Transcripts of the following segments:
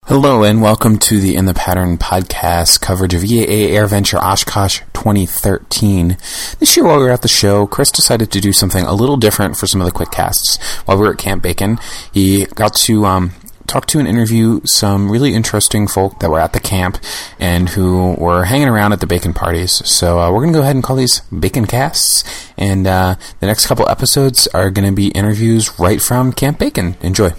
Hello and welcome to the In the Pattern podcast coverage of EAA AirVenture Oshkosh 2013. This year while we were at the show, Chris decided to do something a little different for some of the quick casts. While we were at Camp Bacon, he got to talk to and interview some really interesting folk that were at the camp and who were hanging around at the bacon parties. So we're going to go ahead and call these Bacon Casts, and the next couple episodes are going to be interviews right from Camp Bacon. Enjoy.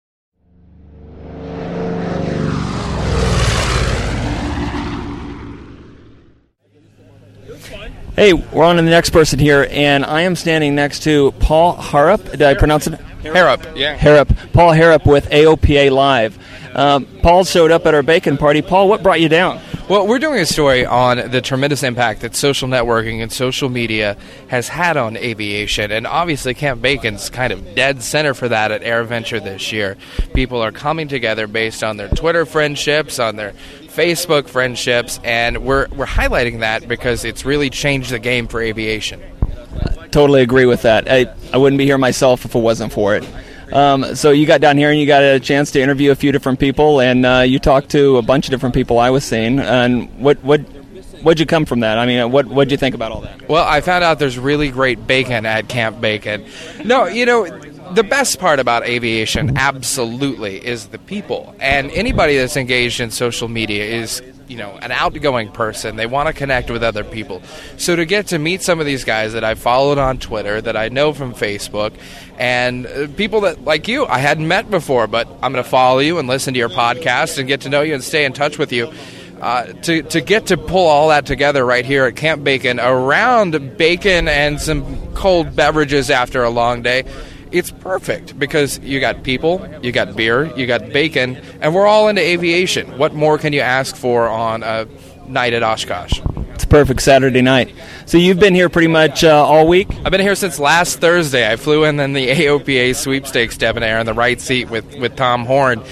Hey, we're on to the next person here, and I am standing next to Paul Harrop. Did I pronounce it? Harrop, yeah. Harrop. Paul Harrop with AOPA Live. Paul showed up at our bacon party. Paul, what brought you down? Well, we're doing a story on the tremendous impact that social networking and social media has had on aviation, and obviously Camp Bacon's kind of dead center for that at AirVenture this year. People are coming together based on their Twitter friendships, on their Facebook friendships, and we're highlighting that because it's really changed the game for aviation. Totally agree with that. I wouldn't be here myself if it wasn't for it. So you got down here and you got a chance to interview a few different people, and you talked to a bunch of different people I was seeing. And what'd you come from that? I mean, what'd you think about all that? Well, I found out there's really great bacon at Camp Bacon. No, the best part about aviation absolutely is the people. And anybody that's engaged in social media is, an outgoing person. They want to connect with other people. So to get to meet some of these guys that I followed on Twitter, that I know from Facebook, and people that, like you, I hadn't met before, but I'm going to follow you and listen to your podcast and get to know you and stay in touch with you. To get to pull all that together right here at Camp Bacon around bacon and some cold beverages after a long day, it's perfect because you got people, you got beer, you got bacon, and we're all into aviation. What more can you ask for on a night at Oshkosh? It's a perfect Saturday night. So you've been here pretty much all week? I've been here since last Thursday. I flew in the AOPA sweepstakes debonair in the right seat with Tom Horn.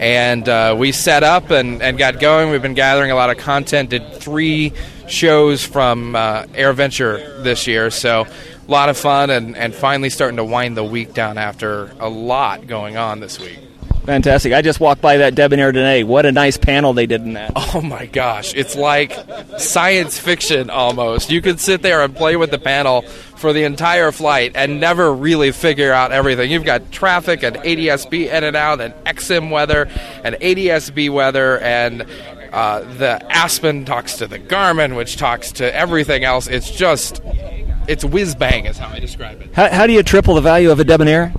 And we set up and got going. We've been gathering a lot of content, did 3 shows from AirVenture this year. So a lot of fun and finally starting to wind the week down after a lot going on this week. Fantastic. I just walked by that debonair today. What a nice panel they did in that. Oh, my gosh. It's like science fiction almost. You could sit there and play with the panel for the entire flight and never really figure out everything. You've got traffic and ADS-B in and out and XM weather and ADS-B weather, and the Aspen talks to the Garmin, which talks to everything else. It's whiz-bang is how I describe it. How do you triple the value of a debonair?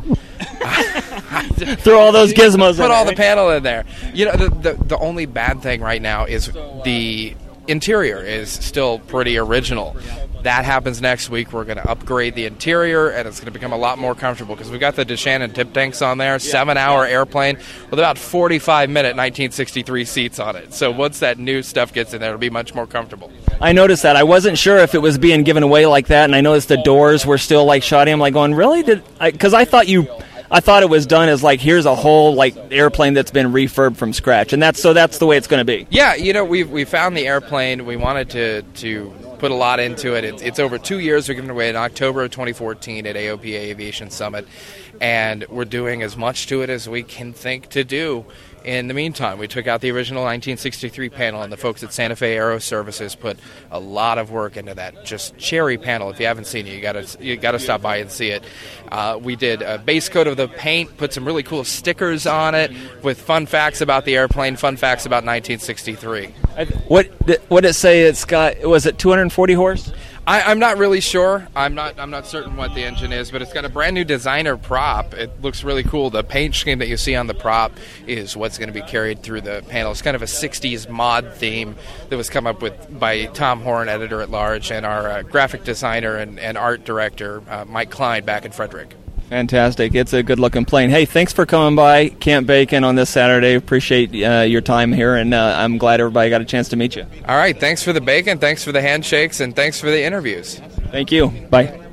Throw all those gizmos in there. Put all the panel in there. The only bad thing right now is the interior is still pretty original. That happens next week. We're going to upgrade the interior, and it's going to become a lot more comfortable because we've got the DeShannon tip tanks on there, 7-hour airplane with about 45-minute 1963 seats on it. So once that new stuff gets in there, it'll be much more comfortable. I noticed that. I wasn't sure if it was being given away like that, and I noticed the doors were still like shoddy. I'm like going, really? Because I thought it was done as like, here's a whole like airplane that's been refurbed from scratch, and that's the way it's going to be. Yeah, we found the airplane. We wanted to put a lot into it. It's over 2 years. We're giving it away in October of 2014 at AOPA Aviation Summit, and we're doing as much to it as we can think to do. In the meantime, we took out the original 1963 panel, and the folks at Santa Fe Aero Services put a lot of work into that just cherry panel. If you haven't seen it, you got to stop by and see it. We did a base coat of the paint, put some really cool stickers on it with fun facts about the airplane, fun facts about 1963. What did it say? It's got, was it 240 horse? I'm not really sure. I'm not certain what the engine is, but it's got a brand new designer prop. It looks really cool. The paint scheme that you see on the prop is what's going to be carried through the panel. It's kind of a 60s mod theme that was come up with by Tom Horn, editor-at-large, and our graphic designer and art director, Mike Klein, back in Frederick. Fantastic. It's a good-looking plane. Hey, thanks for coming by Camp Bacon on this Saturday. Appreciate your time here, and I'm glad everybody got a chance to meet you. All right. Thanks for the bacon. Thanks for the handshakes, and thanks for the interviews. Thank you. Bye.